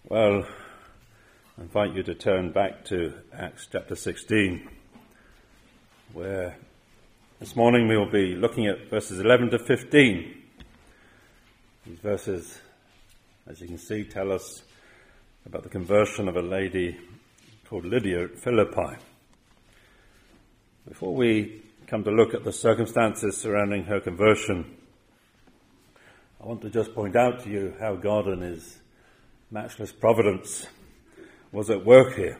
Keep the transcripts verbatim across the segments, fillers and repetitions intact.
Well, I invite you to turn back to Acts chapter sixteen, where this morning we will be looking at verses eleven to fifteen. These verses, as you can see, tell us about the conversion of a lady called Lydia at Philippi. Before we come to look at the circumstances surrounding her conversion, I want to just point out to you how God in his matchless providence was at work here.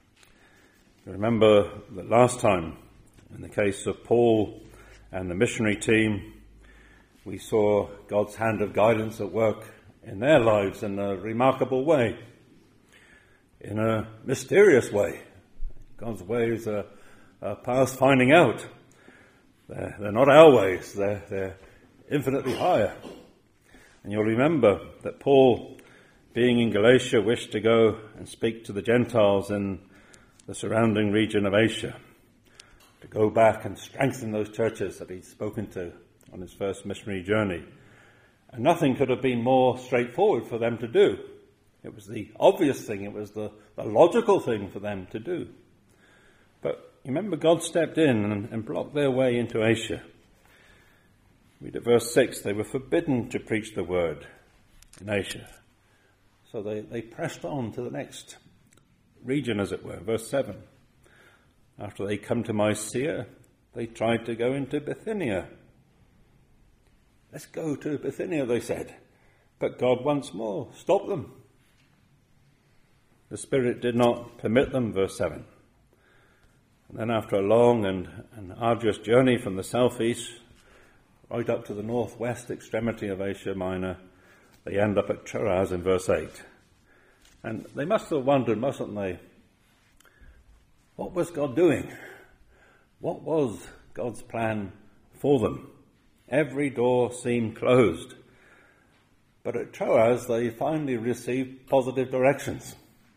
You remember that last time, in the case of Paul and the missionary team, we saw God's hand of guidance at work in their lives in a remarkable way, in a mysterious way. God's ways are, are past finding out. They're, they're not our ways, they're, they're infinitely higher. And you'll remember that Paul, being in Galatia, wished to go and speak to the Gentiles in the surrounding region of Asia, to go back and strengthen those churches that he'd spoken to on his first missionary journey. And nothing could have been more straightforward for them to do. It was the obvious thing, it was the, the logical thing for them to do. But remember, God stepped in and, and blocked their way into Asia. Read at verse six, they were forbidden to preach the word in Asia. So they, they pressed on to the next region, as it were. Verse seven. After they come to Mysia, they tried to go into Bithynia. Let's go to Bithynia, they said. But God once more stopped them. The Spirit did not permit them, verse seven. And then after a long and, and arduous journey from the southeast right up to the northwest extremity of Asia Minor, they end up at Troas in verse eight. And they must have wondered, mustn't they? What was God doing? What was God's plan for them? Every door seemed closed. But at Troas, they finally received positive directions.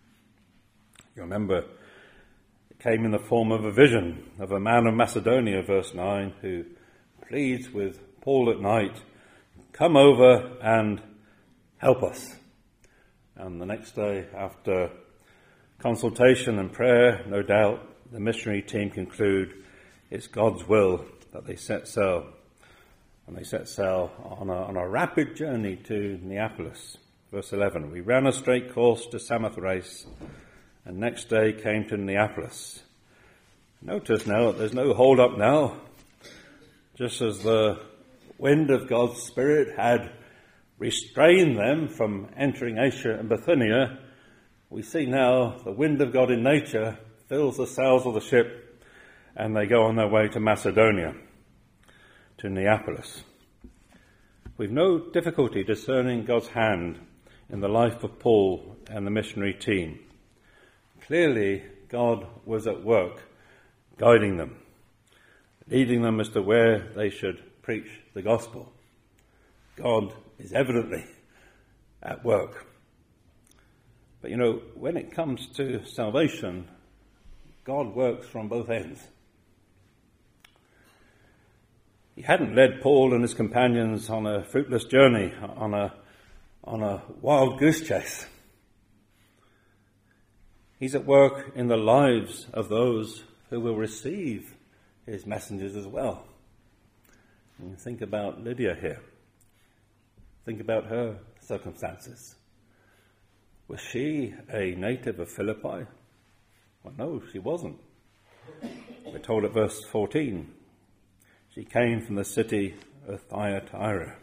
You remember, it came in the form of a vision of a man of Macedonia, verse nine, who pleads with Paul at night, come over and help us. And the next day, after consultation and prayer, no doubt, the missionary team conclude it's God's will that they set sail. And they set sail on a, on a rapid journey to Neapolis. Verse eleven, we ran a straight course to Samothrace, and next day came to Neapolis. Notice now that there's no hold up now. Just as the wind of God's Spirit had restrained them from entering Asia and Bithynia, we see now the wind of God in nature fills the sails of the ship, and they go on their way to Macedonia, to Neapolis. We've no difficulty discerning God's hand in the life of Paul and the missionary team. Clearly, God was at work, guiding them, leading them as to where they should preach the gospel. God is evidently at work. But you know, when it comes to salvation, God works from both ends. He hadn't led Paul and his companions on a fruitless journey, on a, on a wild goose chase. He's at work in the lives of those who will receive his messengers as well. And think about Lydia here. Think about her circumstances. Was she a native of Philippi? Well, no, she wasn't. We're told at verse fourteen, she came from the city of Thyatira.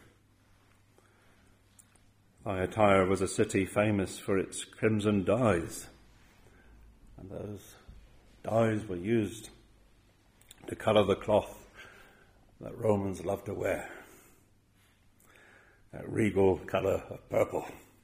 Thyatira was a city famous for its crimson dyes. And those dyes were used to colour the cloth that Romans loved to wear. That regal colour of purple.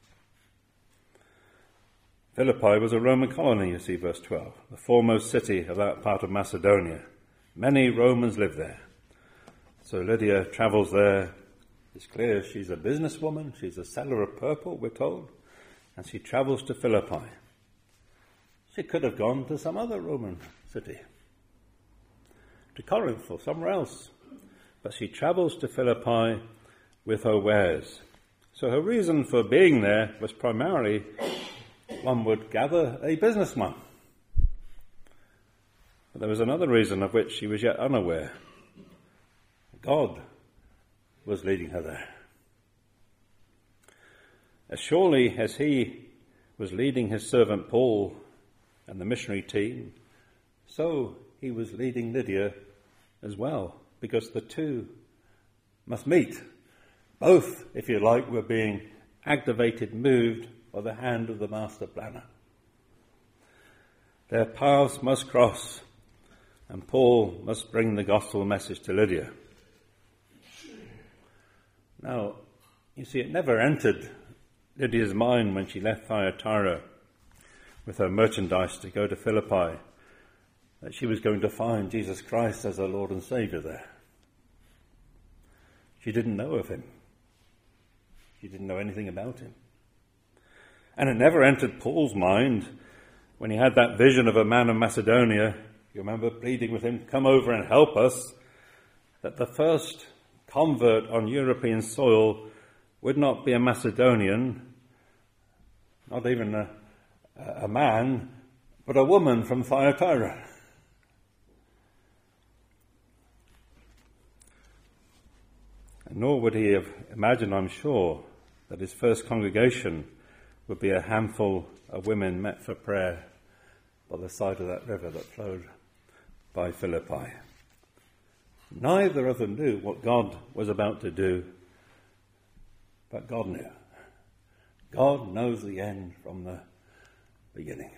Philippi was a Roman colony, you see, verse twelve, the foremost city of that part of Macedonia. Many Romans lived there. So Lydia travels there. It's clear she's a businesswoman. She's a seller of purple, we're told. And she travels to Philippi. She could have gone to some other Roman city, to Corinth or somewhere else. But she travels to Philippi with her wares. So her reason for being there was primarily one would gather, a businessman. But there was another reason of which she was yet unaware. God was leading her there. As surely as he was leading his servant Paul and the missionary team, so he was leading Lydia as well, because the two must meet. Both, if you like, were being activated, moved by the hand of the master planner. Their paths must cross, and Paul must bring the gospel message to Lydia. Now, you see, it never entered Lydia's mind when she left Thyatira with her merchandise to go to Philippi that she was going to find Jesus Christ as her Lord and Saviour there. She didn't know of him. She didn't know anything about him. And it never entered Paul's mind when he had that vision of a man of Macedonia, you remember, pleading with him, come over and help us, that the first convert on European soil would not be a Macedonian, not even a, a man, but a woman from Thyatira. And nor would he have imagined, I'm sure, that his first congregation would be a handful of women met for prayer by the side of that river that flowed by Philippi. Neither of them knew what God was about to do, but God knew. God knows the end from the beginning.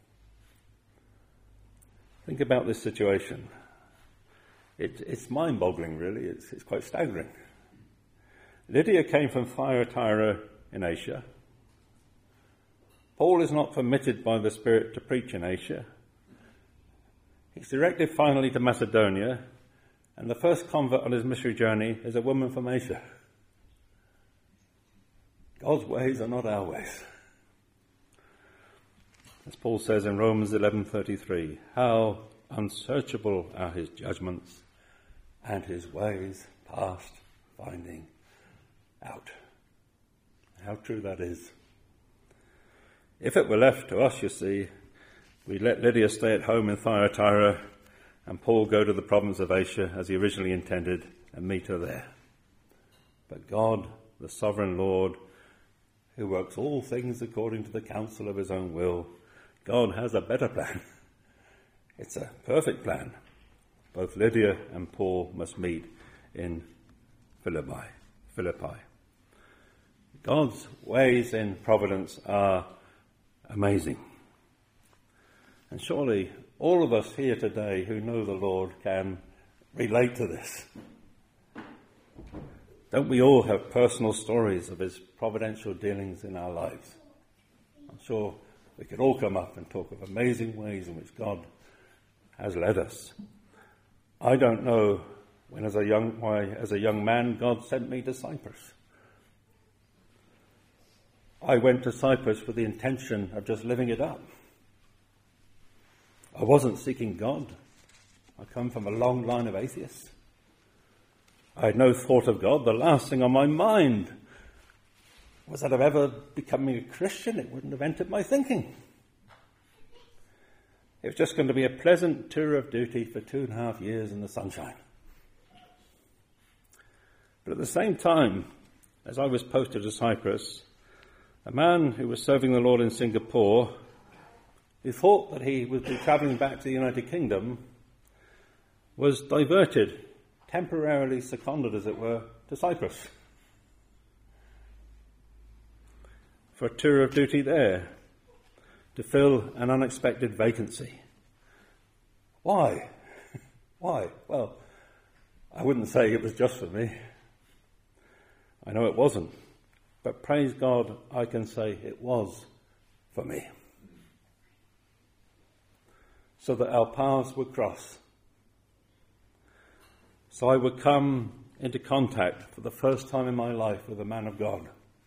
Think about this situation. It, it's mind-boggling, really. It's, it's quite staggering. Lydia came from Thyatira in Asia. Paul is not permitted by the Spirit to preach in Asia. He's directed finally to Macedonia, and the first convert on his missionary journey is a woman from Asia. God's ways are not our ways. As Paul says in Romans eleven thirty-three, how unsearchable are his judgments and his ways past finding out. How true that is. If it were left to us, you see, we'd let Lydia stay at home in Thyatira and Paul go to the province of Asia as he originally intended and meet her there. But God, the sovereign Lord, who works all things according to the counsel of his own will, God has a better plan. It's a perfect plan. Both Lydia and Paul must meet in Philippi. Philippi. God's ways in providence are amazing. And surely all of us here today who know the Lord can relate to this. Don't we all have personal stories of his providential dealings in our lives? I'm sure we could all come up and talk of amazing ways in which God has led us. I don't know when as a young why as a young man God sent me to Cyprus. I went to Cyprus with the intention of just living it up. I wasn't seeking God. I come from a long line of atheists. I had no thought of God. The last thing on my mind was that of ever becoming a Christian. It wouldn't have entered my thinking. It was just going to be a pleasant tour of duty for two and a half years in the sunshine. But at the same time, as I was posted to Cyprus, a man who was serving the Lord in Singapore, who thought that he would be travelling back to the United Kingdom, was diverted, temporarily seconded, as it were, to Cyprus for a tour of duty there to fill an unexpected vacancy. Why? Why? Well, I wouldn't say it was just for me. I know it wasn't. But praise God, I can say it was for me. So that our paths would cross. So I would come into contact for the first time in my life with a man of God.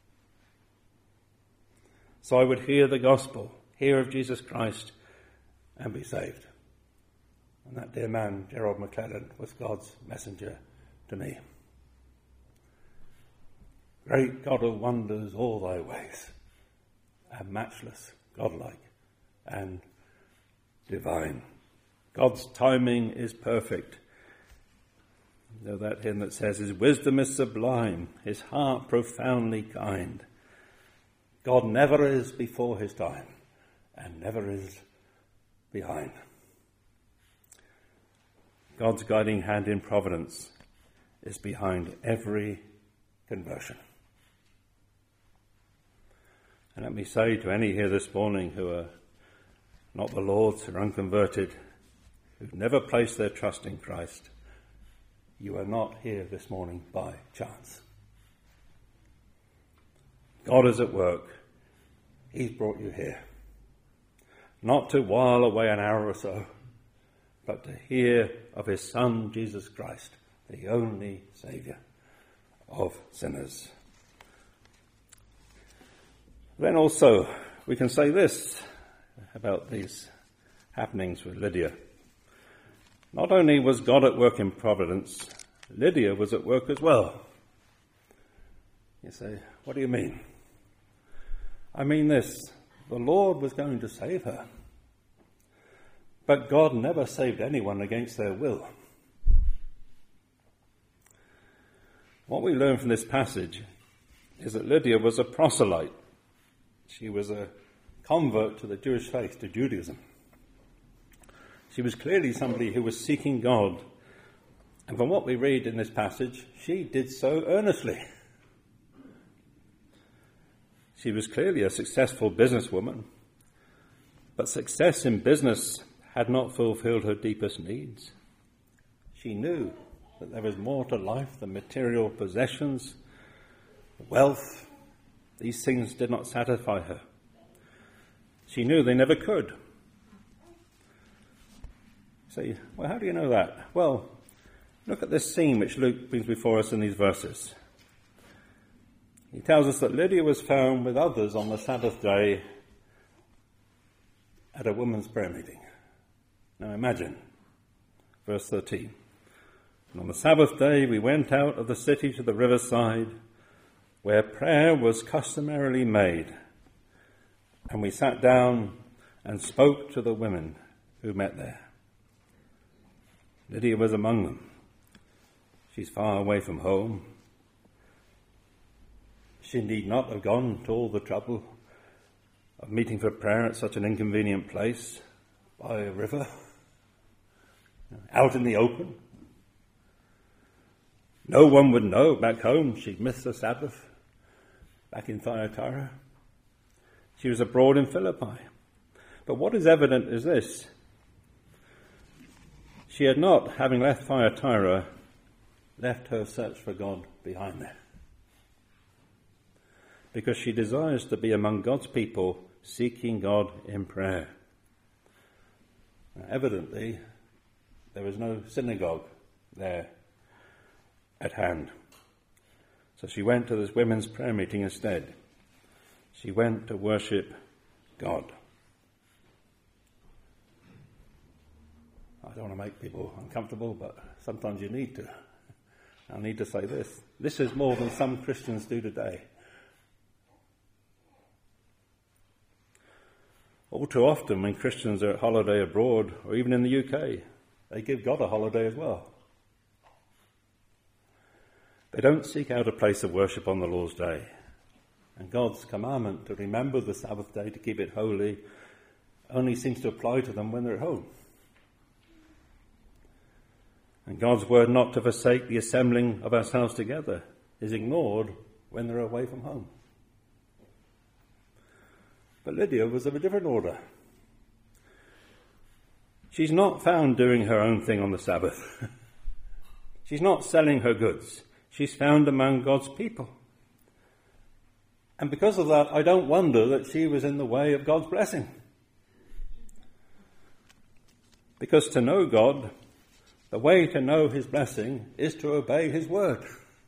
So I would hear the gospel, hear of Jesus Christ, and be saved. And that dear man, Gerald McClellan, was God's messenger to me. Great God of wonders, all thy ways, and matchless godlike and divine. God's timing is perfect. You know that hymn that says, his wisdom is sublime, his heart profoundly kind. God never is before his time and never is behind. God's guiding hand in providence is behind every conversion. And let me say to any here this morning who are not the Lord's, who are unconverted, who've never placed their trust in Christ, you are not here this morning by chance. God is at work. He's brought you here. Not to while away an hour or so, but to hear of his Son, Jesus Christ, the only Saviour of sinners. Then also, we can say this about these happenings with Lydia. Not only was God at work in providence, Lydia was at work as well. You say, what do you mean? I mean this, the Lord was going to save her. But God never saved anyone against their will. What we learn from this passage is that Lydia was a proselyte. She was a convert to the Jewish faith, to Judaism. She was clearly somebody who was seeking God. And from what we read in this passage, she did so earnestly. She was clearly a successful businesswoman, but success in business had not fulfilled her deepest needs. She knew that there was more to life than material possessions, wealth. These things did not satisfy her. She knew they never could. Say, well, how do you know that? Well, look at this scene which Luke brings before us in these verses. He tells us that Lydia was found with others on the Sabbath day at a women's prayer meeting. Now imagine, verse thirteen. And on the Sabbath day we went out of the city to the riverside, where prayer was customarily made, and we sat down and spoke to the women who met there. Lydia was among them. She's far away from home. She need not have gone to all the trouble of meeting for prayer at such an inconvenient place by a river, out in the open. No one would know back home she'd missed the Sabbath back in Thyatira. She was abroad in Philippi. But what is evident is this. She had not, having left Thyatira, left her search for God behind there. Because she desires to be among God's people, seeking God in prayer. Now, evidently, there was no synagogue there at hand. So she went to this women's prayer meeting instead. She went to worship God. I don't want to make people uncomfortable, but sometimes you need to. I need to say this. This is more than some Christians do today. All too often when Christians are at holiday abroad, or even in the U K, they give God a holiday as well. They don't seek out a place of worship on the Lord's day. And God's commandment to remember the Sabbath day, to keep it holy, only seems to apply to them when they're at home. And God's word not to forsake the assembling of ourselves together is ignored when they're away from home. But Lydia was of a different order. She's not found doing her own thing on the Sabbath. She's not selling her goods. She's found among God's people. And because of that, I don't wonder that she was in the way of God's blessing. Because to know God, the way to know his blessing is to obey his word.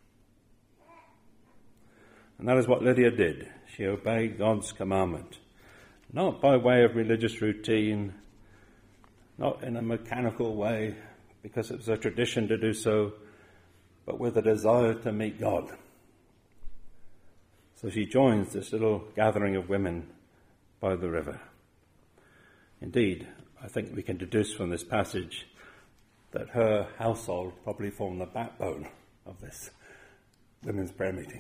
And that is what Lydia did. She obeyed God's commandment. Not by way of religious routine, not in a mechanical way, because it was a tradition to do so, but with a desire to meet God. So she joins this little gathering of women by the river. Indeed, I think we can deduce from this passage that her household probably formed the backbone of this women's prayer meeting.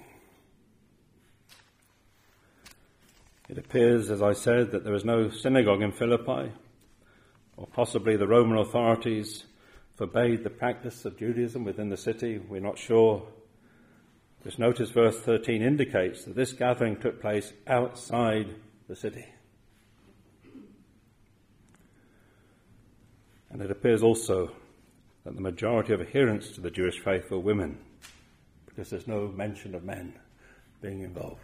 It appears, as I said, that there was no synagogue in Philippi, or possibly the Roman authorities forbade the practice of Judaism within the city. We're not sure. Just notice verse thirteen indicates that this gathering took place outside the city. And it appears also that the majority of adherents to the Jewish faith were women, because there's no mention of men being involved.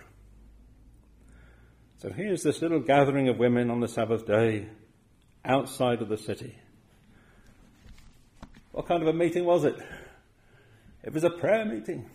So here's this little gathering of women on the Sabbath day outside of the city. What kind of a meeting was it? It was a prayer meeting.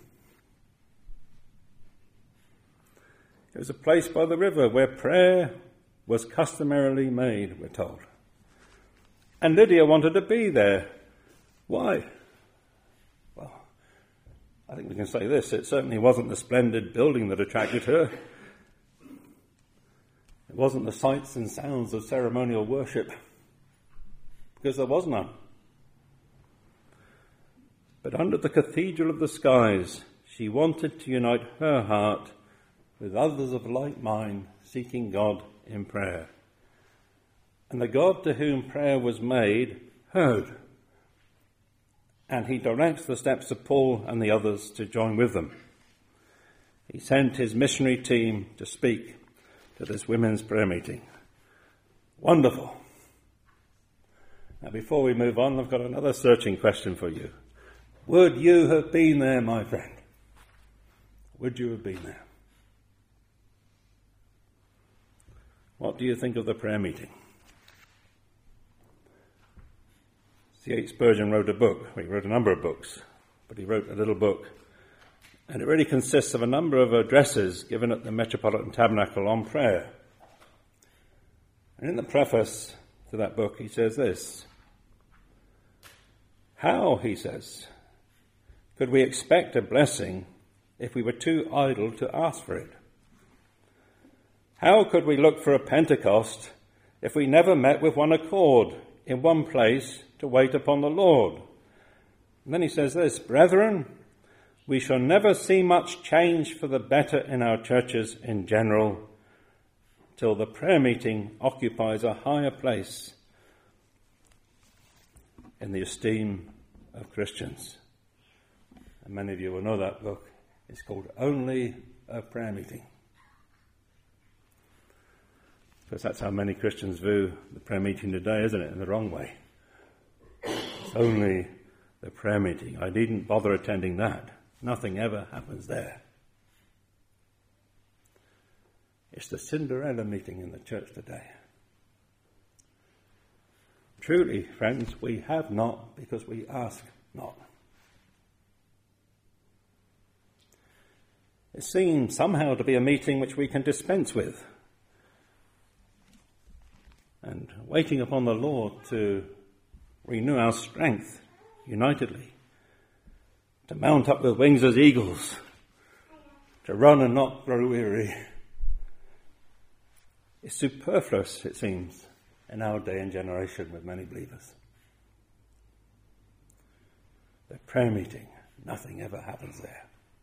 It was a place by the river where prayer was customarily made, we're told. And Lydia wanted to be there. Why? Well, I think we can say this. It certainly wasn't the splendid building that attracted her. It wasn't the sights and sounds of ceremonial worship, because there was none. But under the cathedral of the skies, she wanted to unite her heart with others of like mind, seeking God in prayer. And the God to whom prayer was made heard, and he directs the steps of Paul and the others to join with them. He sent his missionary team to speak to this women's prayer meeting. Wonderful. Now, before we move on, I've got another searching question for you. Would you have been there, my friend? Would you have been there? What do you think of the prayer meeting? C H Spurgeon wrote a book. Well, he wrote a number of books, but he wrote a little book. And it really consists of a number of addresses given at the Metropolitan Tabernacle on prayer. And in the preface to that book, he says this. How, he says, could we expect a blessing if we were too idle to ask for it? How could we look for a Pentecost if we never met with one accord in one place to wait upon the Lord? And then he says this, brethren, we shall never see much change for the better in our churches in general till the prayer meeting occupies a higher place in the esteem of Christians. And many of you will know that book. It's called Only a Prayer Meeting. Because that's how many Christians view the prayer meeting today, isn't it? In the wrong way. It's only the prayer meeting. I needn't bother attending that. Nothing ever happens there. It's the Cinderella meeting in the church today. Truly, friends, we have not because we ask not. It seems somehow to be a meeting which we can dispense with. And waiting upon the Lord to renew our strength unitedly, to mount up with wings as eagles, to run and not grow weary. It's superfluous, it seems, in our day and generation with many believers. The prayer meeting, nothing ever happens there.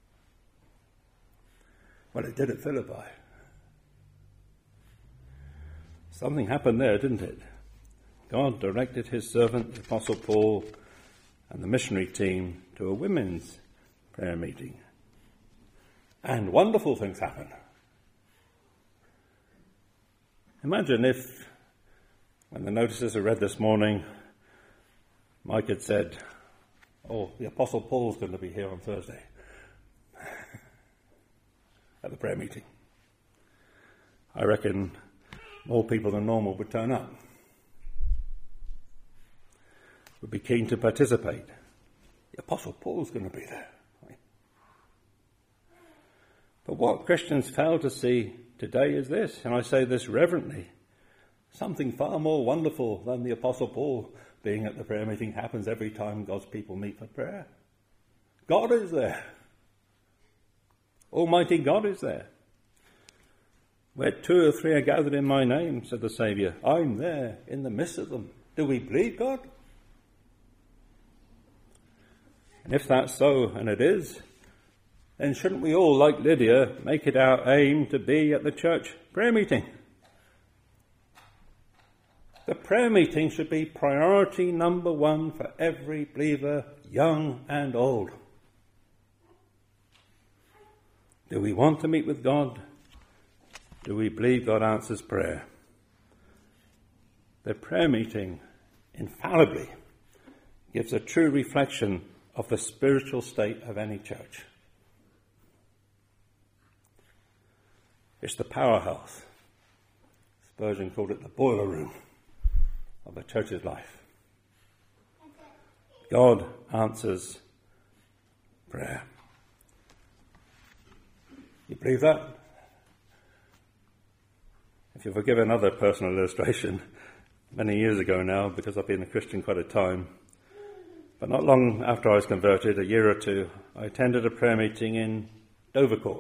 Well, it did at Philippi. Something happened there, didn't it? God directed his servant, the Apostle Paul, and the missionary team to a women's prayer meeting. And wonderful things happen. Imagine if, when the notices are read this morning, Mike had said, oh, the Apostle Paul's going to be here on Thursday at the prayer meeting. I reckon more people than normal would turn up, would be keen to participate. The Apostle Paul's going to be there. But what Christians fail to see today is this, and I say this reverently, something far more wonderful than the Apostle Paul being at the prayer meeting happens every time God's people meet for prayer. God is there. Almighty God is there. Where two or three are gathered in my name, said the Saviour, I'm there in the midst of them. Do we believe God? And if that's so, and it is, then shouldn't we all, like Lydia, make it our aim to be at the church prayer meeting? The prayer meeting should be priority number one for every believer, young and old. Do we want to meet with God? Do we believe God answers prayer? The prayer meeting infallibly gives a true reflection of the spiritual state of any church. It's the powerhouse. Spurgeon called it the boiler room of a church's life. God answers prayer. You believe that? If you forgive another personal illustration, many years ago now, because I've been a Christian quite a time, but not long after I was converted, a year or two, I attended a prayer meeting in Dovercourt.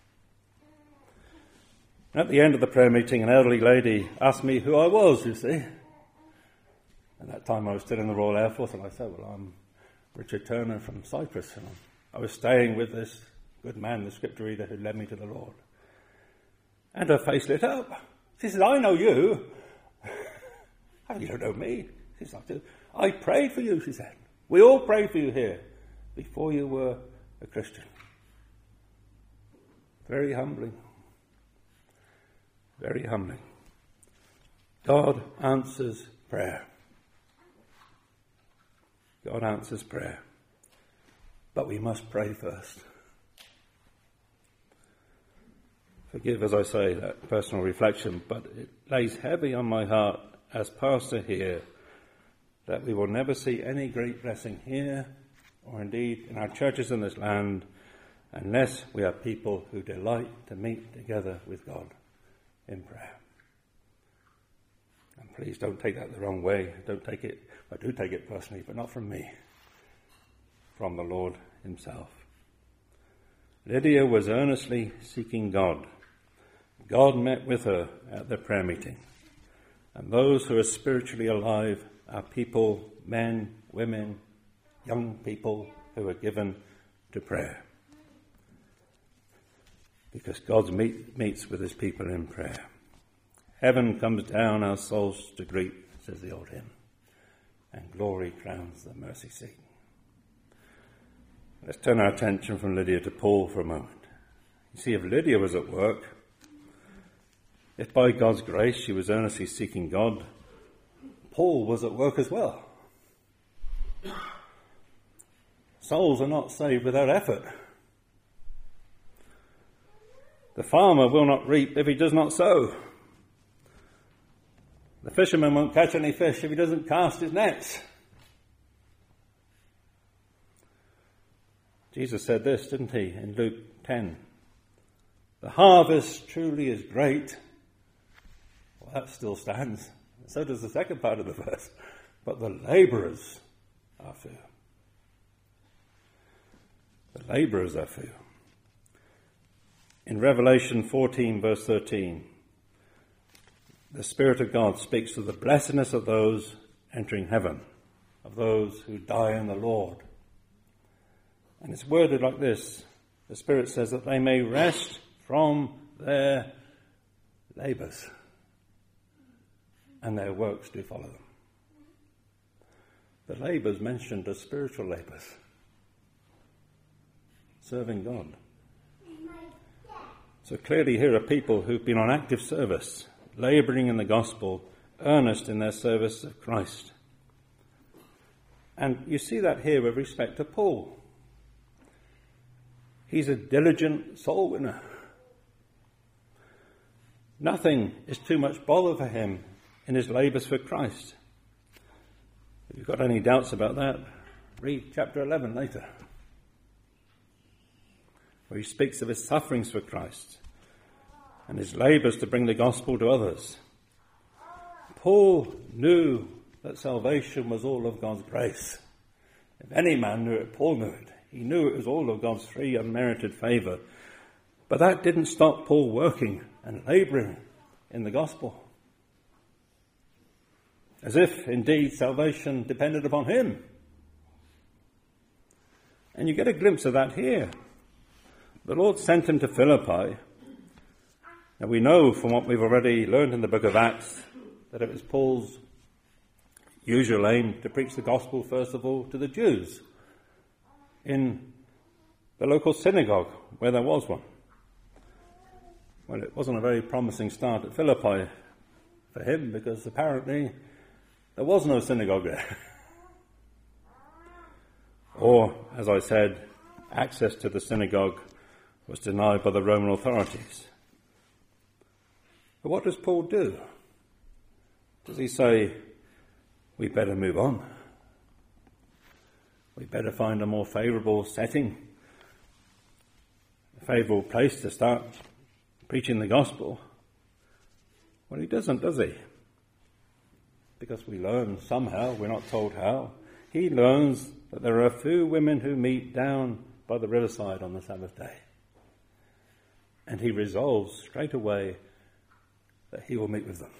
And at the end of the prayer meeting, an elderly lady asked me who I was, you see. At that time I was still in the Royal Air Force, and I said, well, I'm Richard Turner from Cyprus, and I was staying with this good man, the scripture reader, who led me to the Lord. And her face lit up. She said, I know you. How, you don't know me? She said, I prayed for you, she said. We all prayed for you here before you were a Christian. Very humbling. Very humbling. God answers prayer. God answers prayer. But we must pray first. Forgive, as I say, that personal reflection, but it lays heavy on my heart as pastor here that we will never see any great blessing here, or indeed in our churches in this land, unless we are people who delight to meet together with God in prayer. And please don't take that the wrong way. Don't take it, I do take it personally, but not from me, from the Lord himself. Lydia was earnestly seeking God. God met with her at the prayer meeting. And those who are spiritually alive are people, men, women, young people who are given to prayer. Because God meet, meets with his people in prayer. Heaven comes down our souls to greet, says the old hymn, and glory crowns the mercy seat. Let's turn our attention from Lydia to Paul for a moment. You see, if Lydia was at work, if by God's grace she was earnestly seeking God, Paul was at work as well. Souls are not saved without effort. The farmer will not reap if he does not sow. The fisherman won't catch any fish if he doesn't cast his nets. Jesus said this, didn't he, in Luke ten? The harvest truly is great. Well, that still stands. So does the second part of the verse. But the labourers are few. The labourers are few. In Revelation fourteen, verse thirteen, the Spirit of God speaks of the blessedness of those entering heaven, of those who die in the Lord. And it's worded like this. The Spirit says that they may rest from their labours, and their works do follow them. The labours mentioned are spiritual labours, serving God. So clearly here are people who've been on active service, labouring in the gospel, earnest in their service of Christ. And you see that here with respect to Paul. He's a diligent soul winner. Nothing is too much bother for him in his labours for Christ. If you've got any doubts about that, read chapter eleven later, where he speaks of his sufferings for Christ and his labours to bring the gospel to others. Paul knew that salvation was all of God's grace. If any man knew it, Paul knew it. He knew it was all of God's free, unmerited favour. But that didn't stop Paul working and labouring in the gospel. As if, indeed, salvation depended upon him. And you get a glimpse of that here. The Lord sent him to Philippi. Now we know from what we've already learned in the book of Acts that it was Paul's usual aim to preach the gospel, first of all, to the Jews in the local synagogue where there was one. Well, it wasn't a very promising start at Philippi for him because apparently there was no synagogue there. Or, as I said, access to the synagogue was denied by the Roman authorities. But what does Paul do? Does he say, we better move on? We better find a more favourable setting, a favourable place to start preaching the gospel? Well, he doesn't, does he? Because we learn somehow, we're not told how, he learns that there are a few women who meet down by the riverside on the Sabbath day. And he resolves straight away that he will meet with them.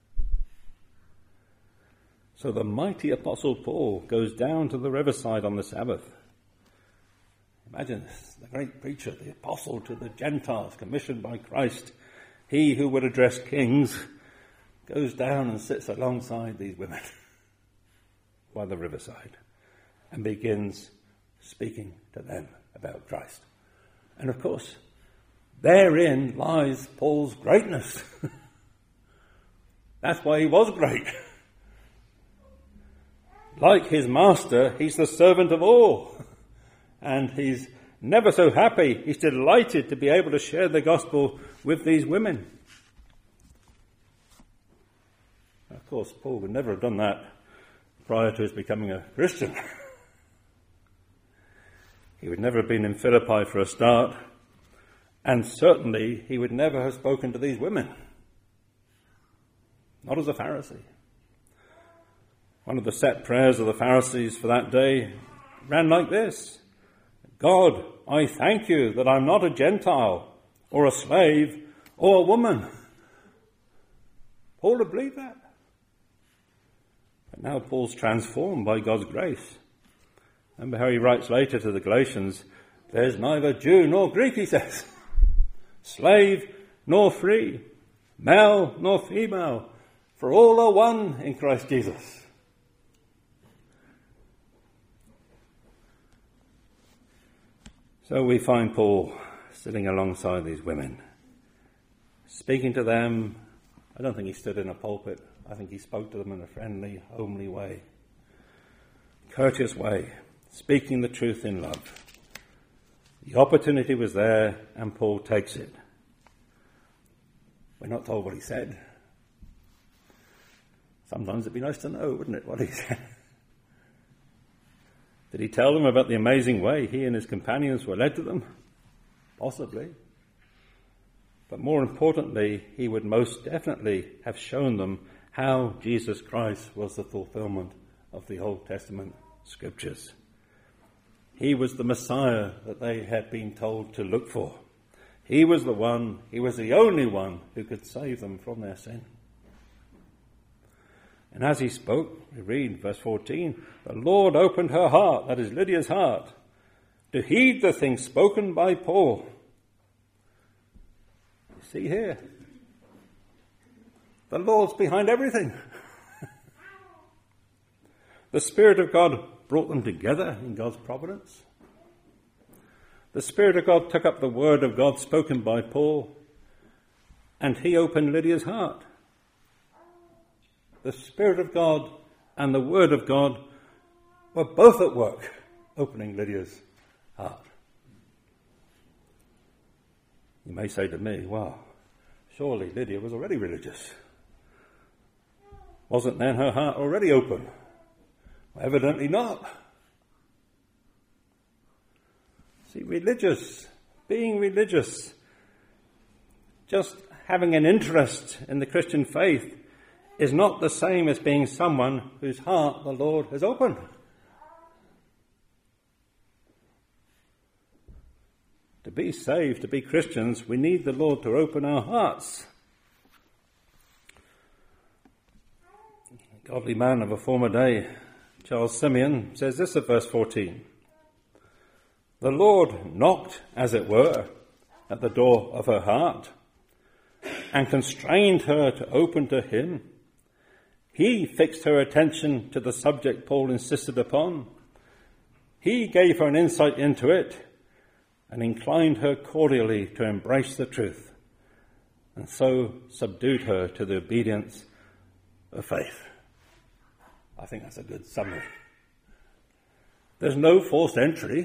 So the mighty Apostle Paul goes down to the riverside on the Sabbath. Imagine this, the great preacher, the apostle to the Gentiles, commissioned by Christ, he who would address kings, goes down and sits alongside these women by the riverside and begins speaking to them about Christ. And of course, therein lies Paul's greatness. That's why he was great. Like his master, he's the servant of all. And he's never so happy. He's delighted to be able to share the gospel with these women. Of course, Paul would never have done that prior to his becoming a Christian. He would never have been in Philippi for a start, and certainly he would never have spoken to these women. Not as a Pharisee. One of the set prayers of the Pharisees for that day ran like this: God, I thank you that I'm not a Gentile or a slave or a woman. Paul would believe that. But now Paul's transformed by God's grace. Remember how he writes later to the Galatians, there's neither Jew nor Greek, he says, slave nor free, male nor female, for all are one in Christ Jesus. So we find Paul sitting alongside these women, speaking to them. I don't think he stood in a pulpit. I think he spoke to them in a friendly, homely way, courteous way, speaking the truth in love. The opportunity was there, and Paul takes it. We're not told what he said. Sometimes it'd be nice to know, wouldn't it, what he said? Did he tell them about the amazing way he and his companions were led to them? Possibly. But more importantly, he would most definitely have shown them how Jesus Christ was the fulfillment of the Old Testament scriptures. He was the Messiah that they had been told to look for. He was the one, he was the only one who could save them from their sin. And as he spoke, we read verse fourteen, the Lord opened her heart, that is Lydia's heart, to heed the things spoken by Paul. You see here, the Lord's behind everything. The Spirit of God brought them together in God's providence. The Spirit of God took up the word of God spoken by Paul, and he opened Lydia's heart. The Spirit of God and the Word of God were both at work, opening Lydia's heart. You may say to me, well, surely Lydia was already religious. Wasn't then her heart already open? Well, evidently not. See, religious, being religious, just having an interest in the Christian faith is not the same as being someone whose heart the Lord has opened. To be saved, to be Christians, we need the Lord to open our hearts. A godly man of a former day, Charles Simeon, says this at verse fourteen. The Lord knocked, as it were, at the door of her heart and constrained her to open to him. He fixed her attention to the subject Paul insisted upon. He gave her an insight into it and inclined her cordially to embrace the truth, and so subdued her to the obedience of faith. I think that's a good summary. There's no forced entry.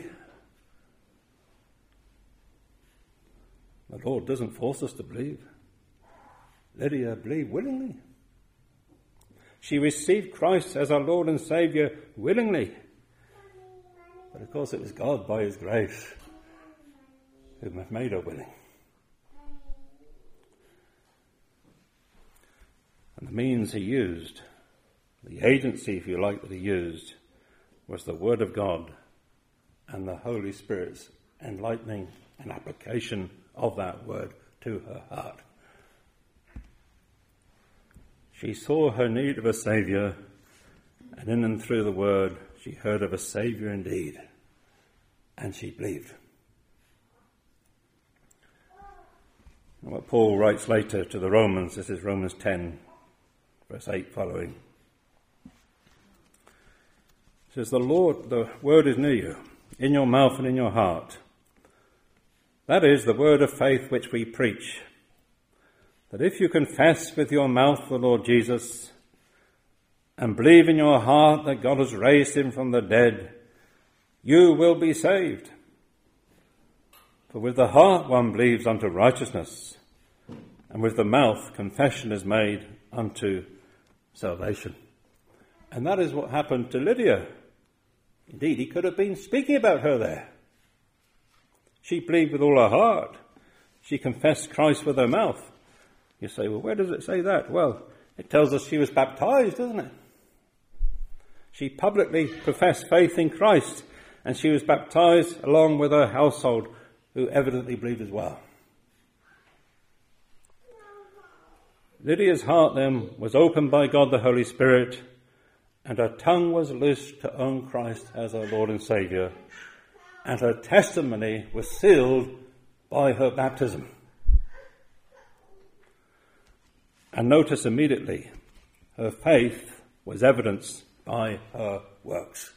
The Lord doesn't force us to believe. Lydia believed willingly. She received Christ as our Lord and Saviour willingly. But of course it was God by his grace who made her willing. And the means he used, the agency, if you like, that he used, was the Word of God and the Holy Spirit's enlightening and application of that Word to her heart. She saw her need of a Saviour, and in and through the Word, she heard of a Saviour indeed, and she believed. And what Paul writes later to the Romans, this is Romans ten, verse eight following. It says, the Lord, the Word is near you, in your mouth and in your heart. That is the word of faith which we preach. That if you confess with your mouth the Lord Jesus and believe in your heart that God has raised him from the dead, you will be saved. For with the heart one believes unto righteousness, and with the mouth confession is made unto salvation. And that is what happened to Lydia. Indeed, he could have been speaking about her there. She believed with all her heart. She confessed Christ with her mouth. You say, well, where does it say that? Well, it tells us she was baptized, doesn't it? She publicly professed faith in Christ, and she was baptized along with her household, who evidently believed as well. Lydia's heart then was opened by God the Holy Spirit, and her tongue was loosed to own Christ as her Lord and Saviour, and her testimony was sealed by her baptism. And notice immediately, her faith was evidenced by her works.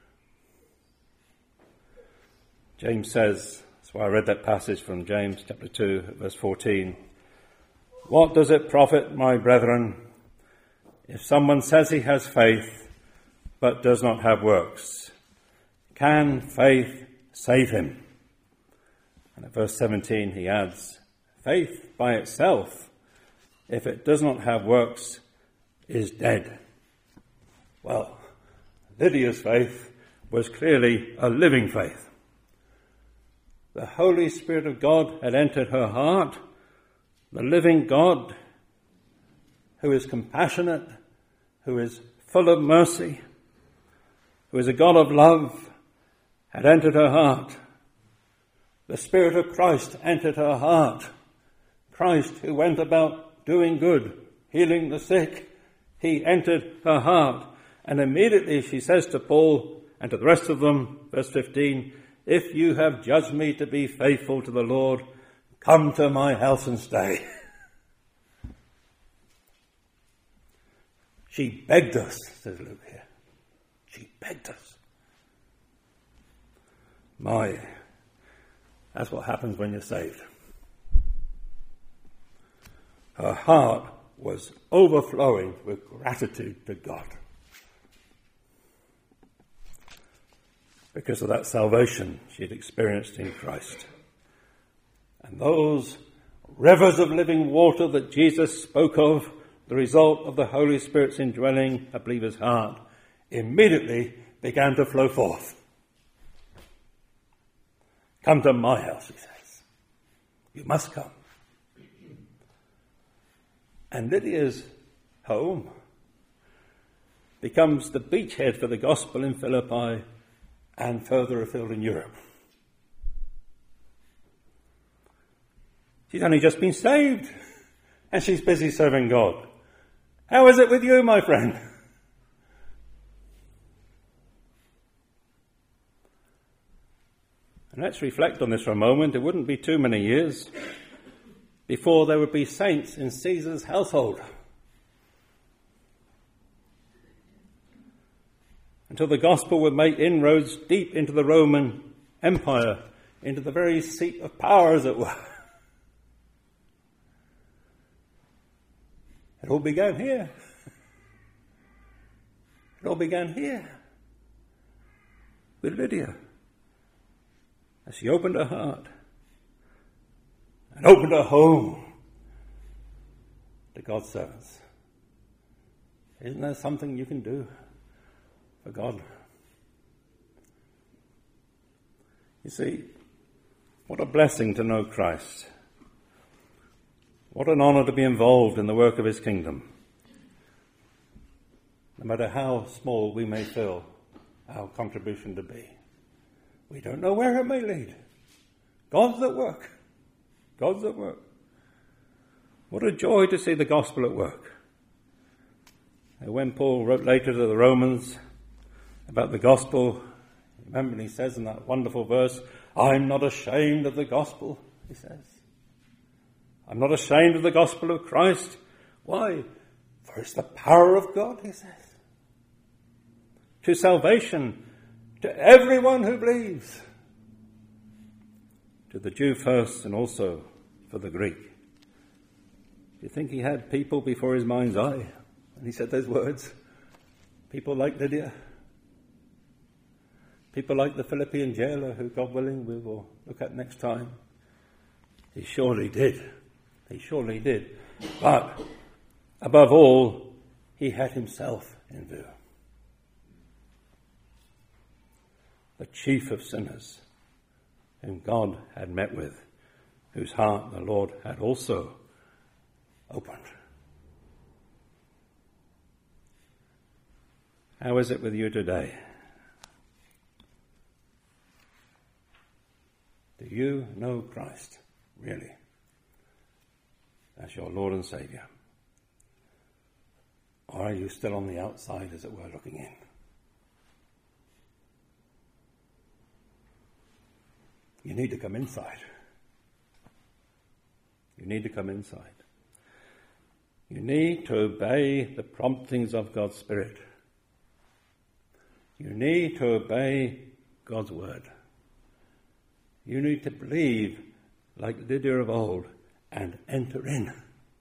James says, that's why I read that passage from James chapter two, verse fourteen. What does it profit, my brethren, if someone says he has faith, but does not have works? Can faith save him? And at verse seventeen he adds, faith by itself, if it does not have works, is dead. Well, Lydia's faith was clearly a living faith. The Holy Spirit of God had entered her heart. The living God, who is compassionate, who is full of mercy, who is a God of love, had entered her heart. The Spirit of Christ entered her heart. Christ, who went about doing good, healing the sick, he entered her heart. And immediately she says to Paul and to the rest of them, verse fifteen, if you have judged me to be faithful to the Lord, come to my house and stay. She begged us, says Luke here. She begged us. My, that's what happens when you're saved. Her heart was overflowing with gratitude to God because of that salvation she had experienced in Christ. And those rivers of living water that Jesus spoke of, the result of the Holy Spirit's indwelling a believer's heart, immediately began to flow forth. Come to my house, he says. You must come. And Lydia's home becomes the beachhead for the gospel in Philippi and further afield in Europe. She's only just been saved, and she's busy serving God. How is it with you, my friend? And let's reflect on this for a moment. It wouldn't be too many years before there would be saints in Caesar's household. Until the gospel would make inroads deep into the Roman Empire, into the very seat of power, as it were. It all began here. It all began here with Lydia, as she opened her heart and opened her home to God's servants. Isn't there something you can do for God? You see, what a blessing to know Christ. What an honor to be involved in the work of his kingdom. No matter how small we may feel our contribution to be. We don't know where it may lead. God's at work. God's at work. What a joy to see the gospel at work. And when Paul wrote later to the Romans about the gospel, remember he says in that wonderful verse, I'm not ashamed of the gospel, he says. I'm not ashamed of the gospel of Christ. Why? For it's the power of God, he says. To salvation, to everyone who believes. To the Jew first and also for the Greek. Do you think he had people before his mind's eye when he said those words? People like Lydia. People like the Philippian jailer who, God willing, we will look at next time. He surely did. He surely did. But, above all, he had himself in view. The chief of sinners, whom God had met with, whose heart the Lord had also opened. How is it with you today? Do you know Christ, really, as your Lord and Saviour? Or are you still on the outside, as it were, looking in? You need to come inside. You need to come inside. You need to obey the promptings of God's Spirit. You need to obey God's word. You need to believe like Lydia of old and enter in.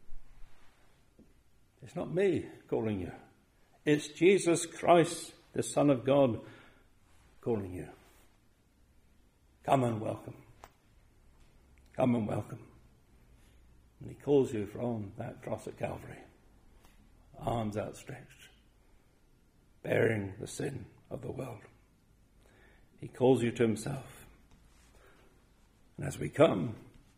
It's not me calling you. It's Jesus Christ, the Son of God, calling you. Come and welcome. Come and welcome. And he calls you from that cross at Calvary, arms outstretched, bearing the sin of the world. He calls you to himself. And as we come,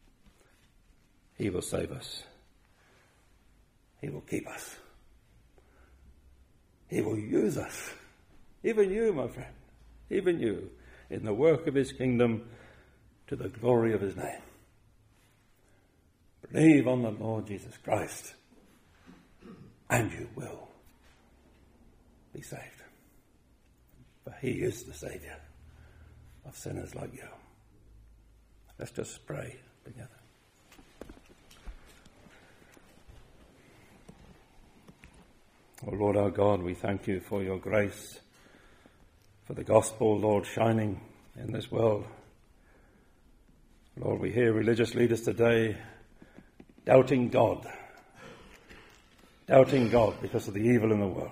he will save us. He will keep us. He will use us. Even you, my friend. Even you. In the work of his kingdom to the glory of his name. Believe on the Lord Jesus Christ and you will be saved. For he is the Saviour of sinners like you. Let's just pray together. Oh Lord our God, we thank you for your grace, for the gospel, Lord, shining in this world. Lord, we hear religious leaders today doubting God, doubting God because of the evil in the world.